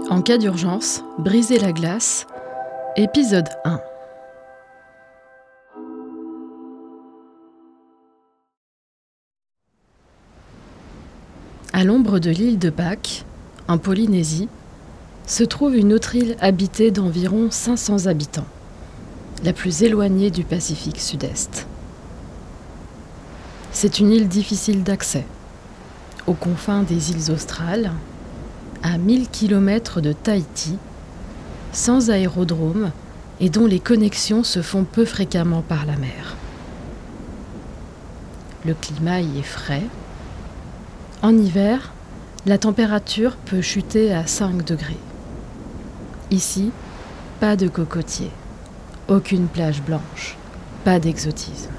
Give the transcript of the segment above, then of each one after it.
En cas d'urgence, briser la glace, épisode 1. À l'ombre de l'île de Pâques, en Polynésie, se trouve une autre île habitée d'environ 500 habitants, la plus éloignée du Pacifique Sud-Est. C'est une île difficile d'accès, aux confins des îles australes, à 1000 km de Tahiti, sans aérodrome et dont les connexions se font peu fréquemment par la mer. Le climat y est frais. En hiver, la température peut chuter à 5 degrés. Ici, pas de cocotiers, aucune plage blanche, pas d'exotisme.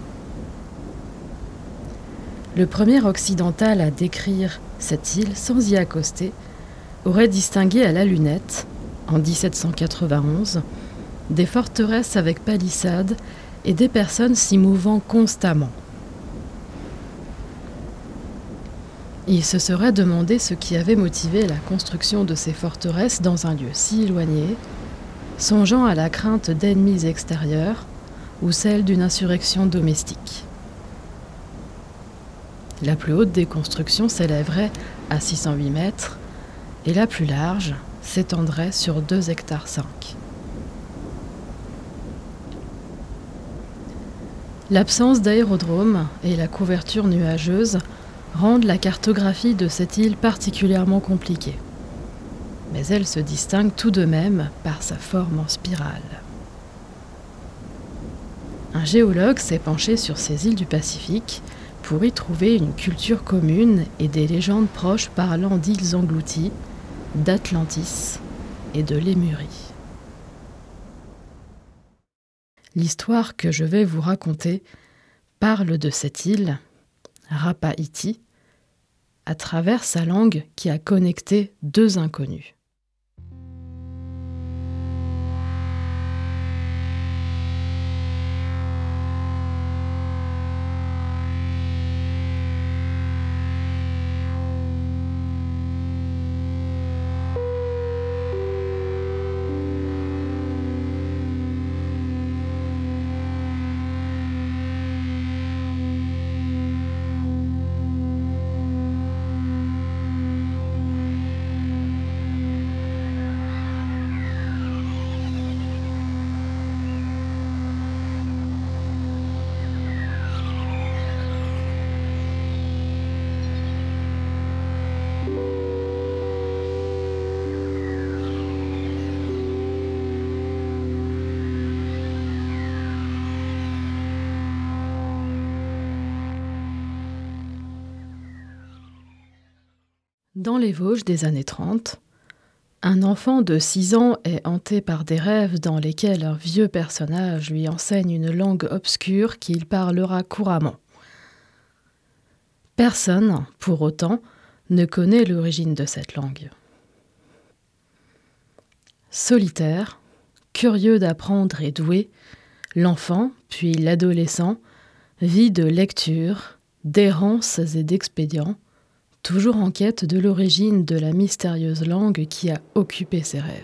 Le premier occidental à décrire cette île sans y accoster aurait distingué à la lunette, en 1791, des forteresses avec palissades et des personnes s'y mouvant constamment. Il se serait demandé ce qui avait motivé la construction de ces forteresses dans un lieu si éloigné, songeant à la crainte d'ennemis extérieurs ou celle d'une insurrection domestique. La plus haute des constructions s'élèverait à 608 mètres et la plus large s'étendrait sur 2,5 hectares. L'absence d'aérodrome et la couverture nuageuse rendent la cartographie de cette île particulièrement compliquée. Mais elle se distingue tout de même par sa forme en spirale. Un géologue s'est penché sur ces îles du Pacifique pour y trouver une culture commune et des légendes proches parlant d'îles englouties, d'Atlantis et de Lémurie. L'histoire que je vais vous raconter parle de cette île, Rapa Iti, à travers sa langue qui a connecté deux inconnus. Dans les Vosges des années 30, un enfant de 6 ans est hanté par des rêves dans lesquels un vieux personnage lui enseigne une langue obscure qu'il parlera couramment. Personne, pour autant, ne connaît l'origine de cette langue. Solitaire, curieux d'apprendre et doué, l'enfant, puis l'adolescent, vit de lectures, d'errances et d'expédients, toujours en quête de l'origine de la mystérieuse langue qui a occupé ses rêves.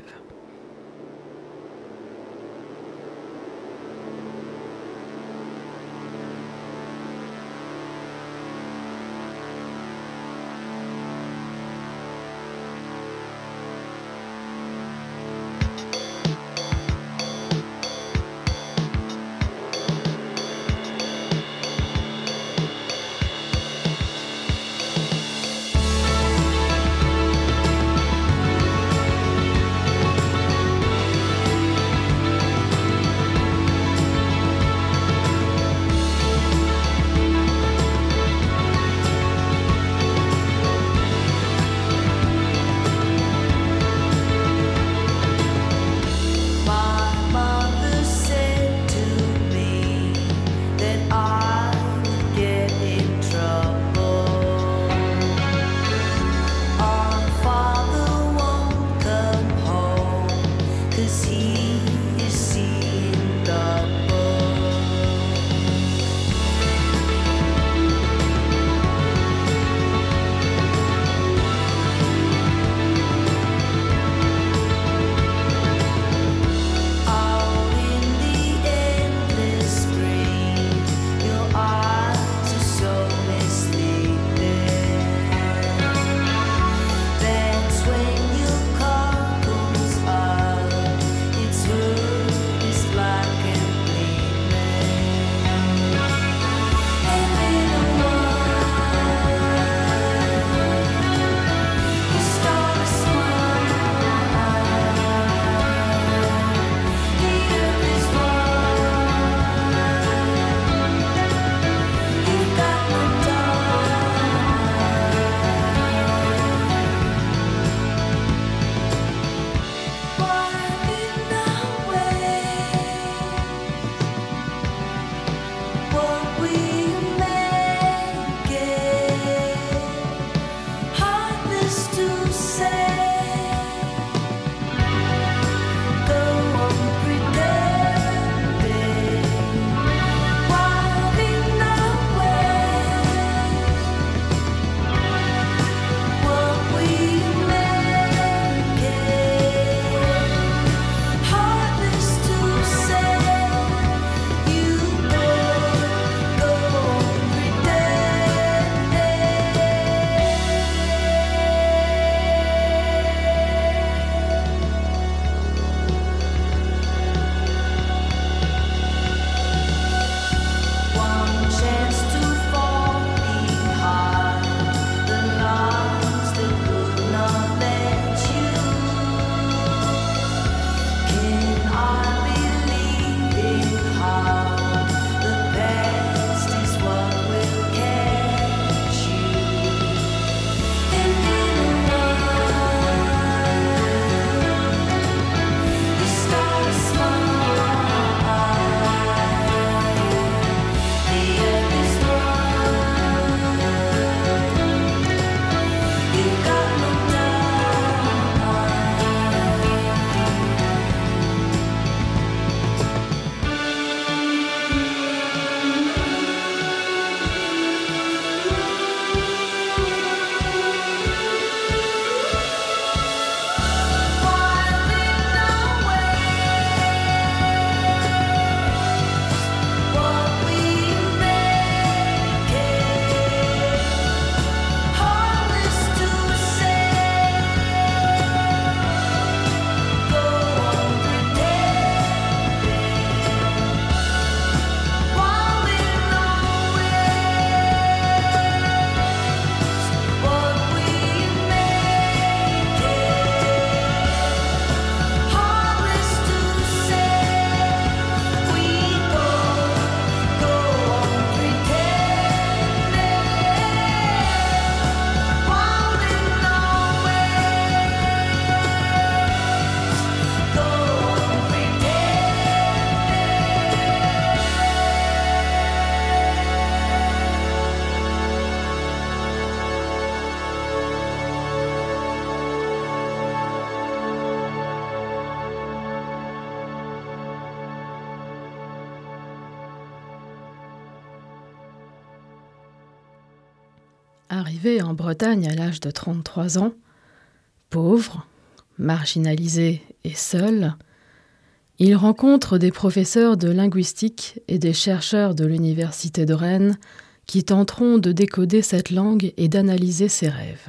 Arrivé en Bretagne à l'âge de 33 ans, pauvre, marginalisé et seul, il rencontre des professeurs de linguistique et des chercheurs de l'université de Rennes qui tenteront de décoder cette langue et d'analyser ses rêves.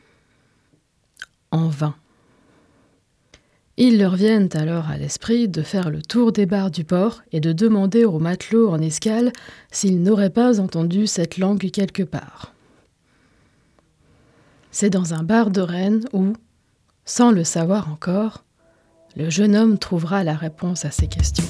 En vain. Ils leur viennent alors à l'esprit de faire le tour des bars du port et de demander aux matelots en escale s'ils n'auraient pas entendu cette langue quelque part. C'est dans un bar de Rennes où, sans le savoir encore, le jeune homme trouvera la réponse à ces questions.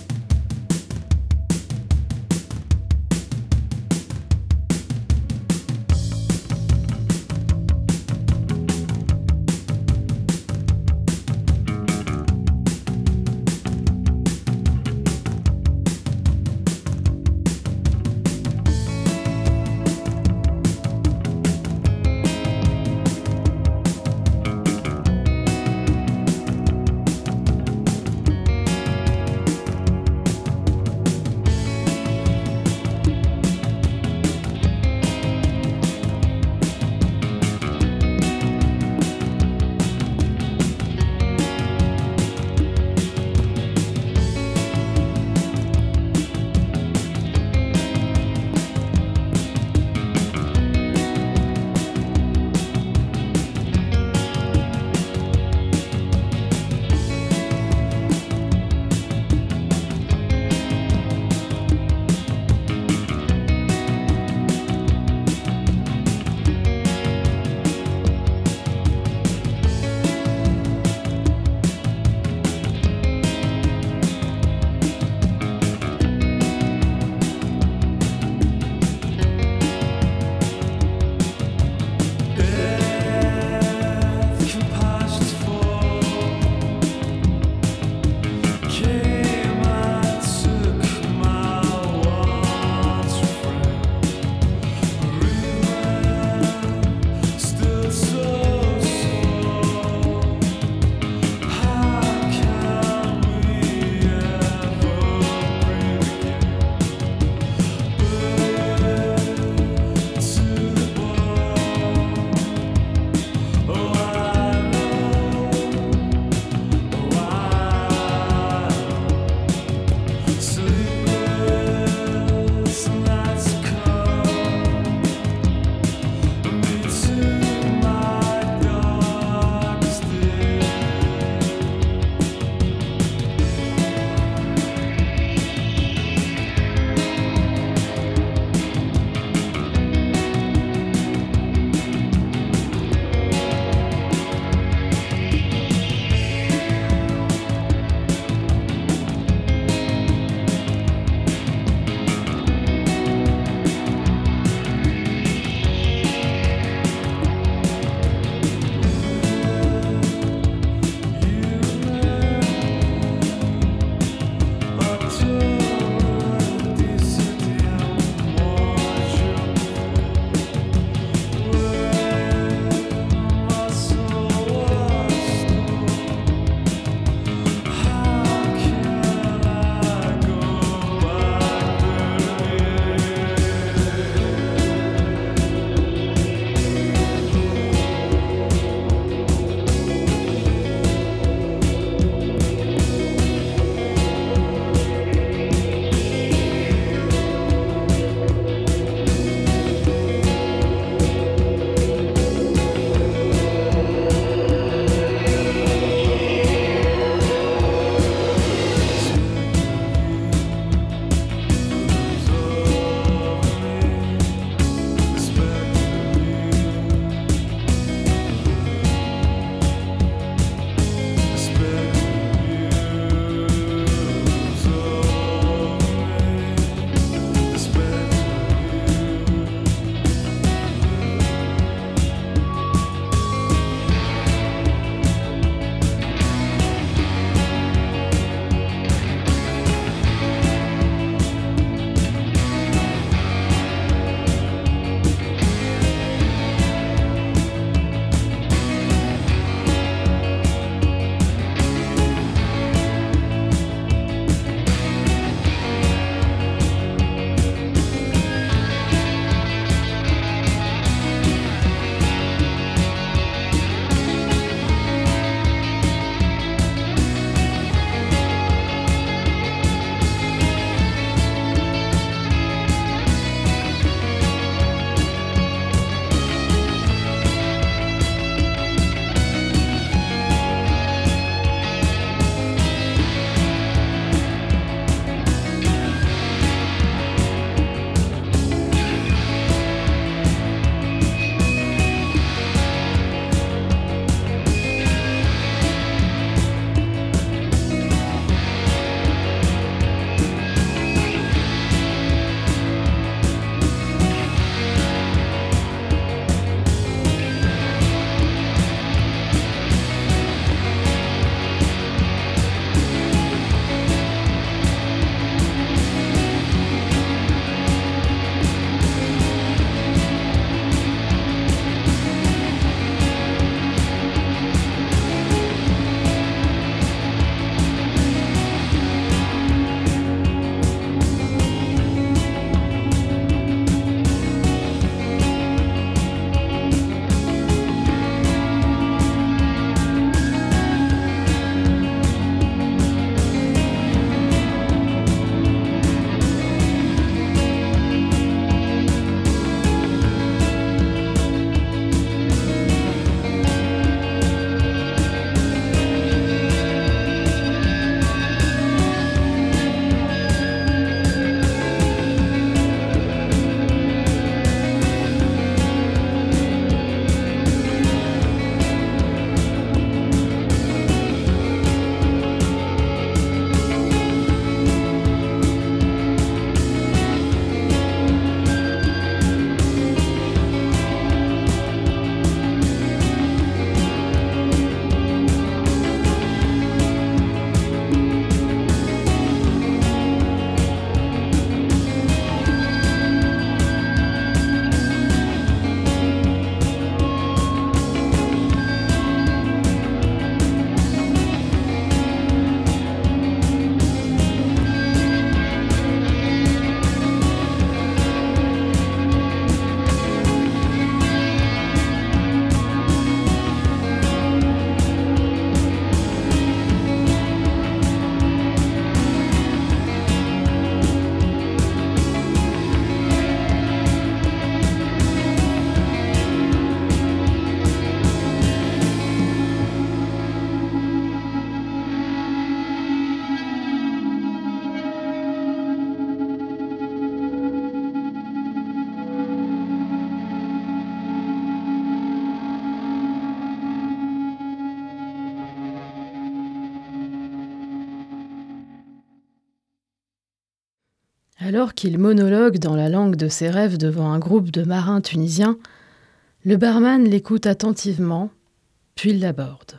Alors qu'il monologue dans la langue de ses rêves devant un groupe de marins tunisiens, le barman l'écoute attentivement, puis l'aborde.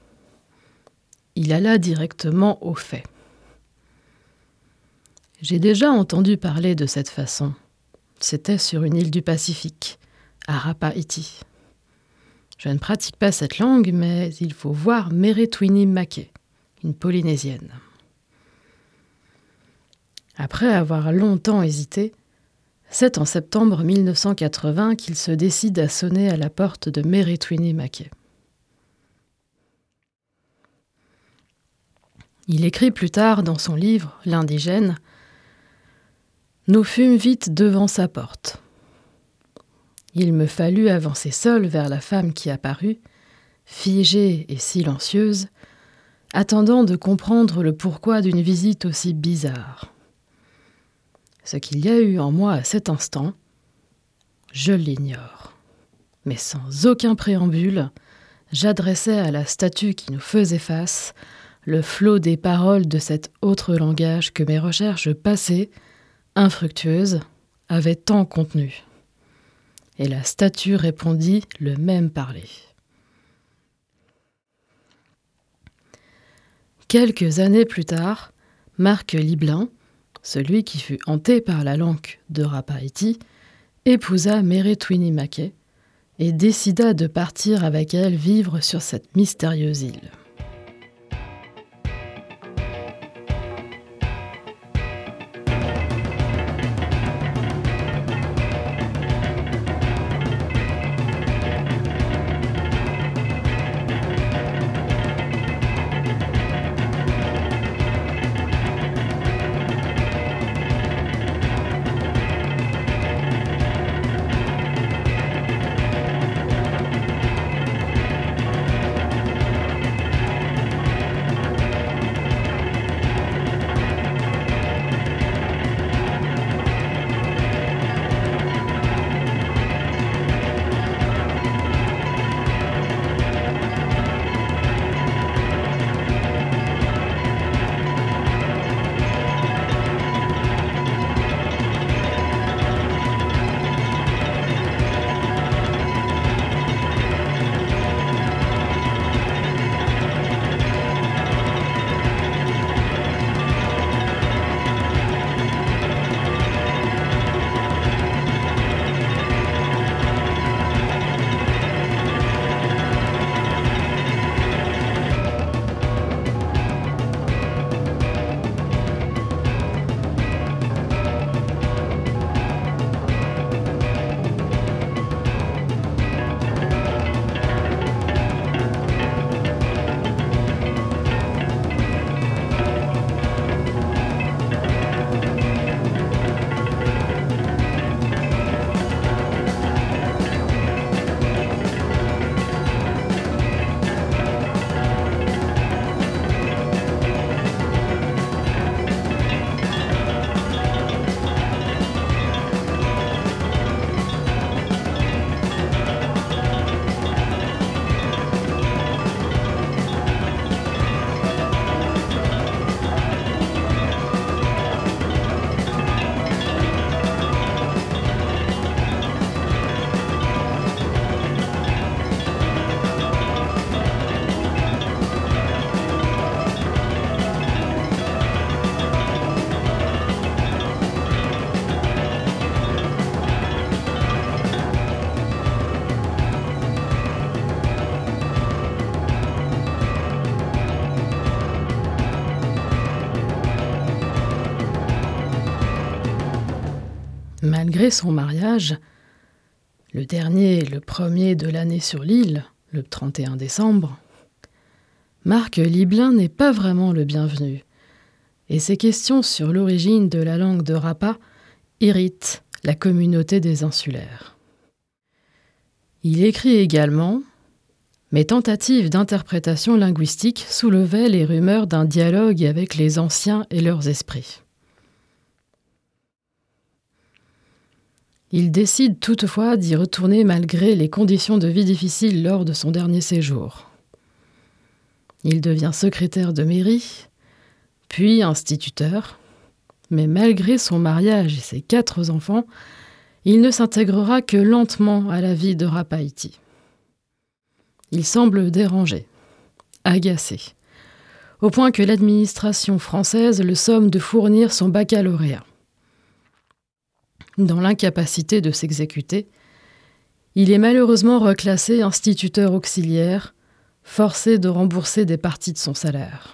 Il alla directement au fait. « J'ai déjà entendu parler de cette façon. C'était sur une île du Pacifique, à Rapa-Iti. Je ne pratique pas cette langue, mais il faut voir Meretwini Make, une Polynésienne. » Après avoir longtemps hésité, c'est en septembre 1980 qu'il se décide à sonner à la porte de Meretwini Make. Il écrit plus tard dans son livre « L'indigène » : « Nous fûmes vite devant sa porte. Il me fallut avancer seul vers la femme qui apparut, figée et silencieuse, attendant de comprendre le pourquoi d'une visite aussi bizarre. Ce qu'il y a eu en moi à cet instant, je l'ignore. Mais sans aucun préambule, j'adressai à la statue qui nous faisait face le flot des paroles de cet autre langage que mes recherches passées, infructueuses, avaient tant contenu. Et la statue répondit le même parler. Quelques années plus tard, Marc Liblin, celui qui fut hanté par la langue de Rapa-Iti, épousa Meretwini Make et décida de partir avec elle vivre sur cette mystérieuse île. Malgré son mariage, le dernier et le premier de l'année sur l'île, le 31 décembre, Marc Liblin n'est pas vraiment le bienvenu, et ses questions sur l'origine de la langue de Rapa irritent la communauté des insulaires. Il écrit également « Mes tentatives d'interprétation linguistique soulevaient les rumeurs d'un dialogue avec les anciens et leurs esprits. » Il décide toutefois d'y retourner malgré les conditions de vie difficiles lors de son dernier séjour. Il devient secrétaire de mairie, puis instituteur, Mais malgré son mariage et ses 4 enfants, il ne s'intégrera que lentement à la vie de Rapaïti. Il semble dérangé, agacé, au point que l'administration française le somme de fournir son baccalauréat. Dans l'incapacité de s'exécuter, il est malheureusement reclassé instituteur auxiliaire, forcé de rembourser des parties de son salaire.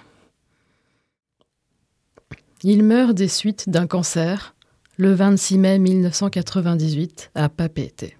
Il meurt des suites d'un cancer le 26 mai 1998 à Papeete.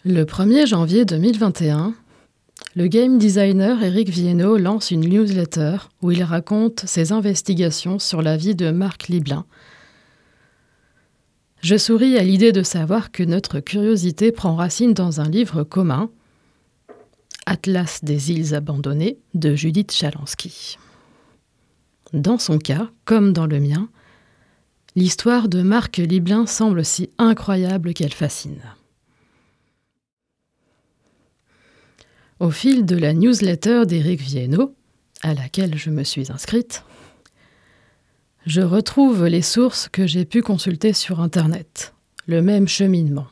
Le 1er janvier 2021, le game designer Eric Viennot lance une newsletter où il raconte ses investigations sur la vie de Marc Liblin. Je souris à l'idée de savoir que notre curiosité prend racine dans un livre commun, Atlas des îles abandonnées de Judith Chalansky. Dans son cas, comme dans le mien, l'histoire de Marc Liblin semble si incroyable qu'elle fascine. Au fil de la newsletter d'Éric Viennot, à laquelle je me suis inscrite, je retrouve les sources que j'ai pu consulter sur Internet, le même cheminement.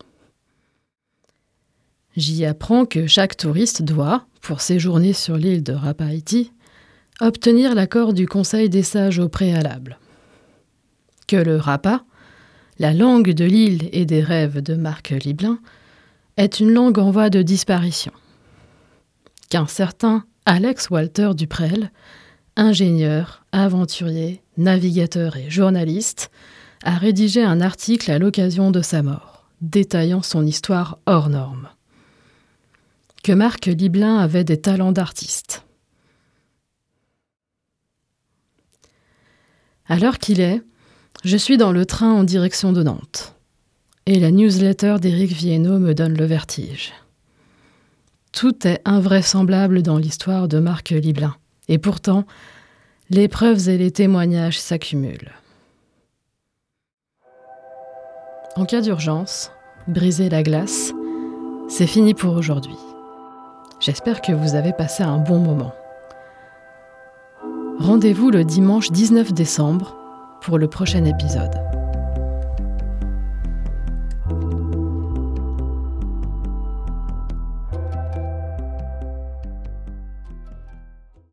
J'y apprends que chaque touriste doit, pour séjourner sur l'île de Rapaïti, obtenir l'accord du Conseil des sages au préalable. Que le Rapa, la langue de l'île et des rêves de Marc Liblin, est une langue en voie de disparition. Qu'un certain Alex Walter Duprel, ingénieur, aventurier, navigateur et journaliste, a rédigé un article à l'occasion de sa mort, détaillant son histoire hors norme. Que Marc Liblin avait des talents d'artiste. À l'heure qu'il est, je suis dans le train en direction de Nantes. Et la newsletter d'Éric Viennot me donne le vertige. Tout est invraisemblable dans l'histoire de Marc Liblin. Et pourtant, les preuves et les témoignages s'accumulent. En cas d'urgence, briser la glace, c'est fini pour aujourd'hui. J'espère que vous avez passé un bon moment. Rendez-vous le dimanche 19 décembre pour le prochain épisode.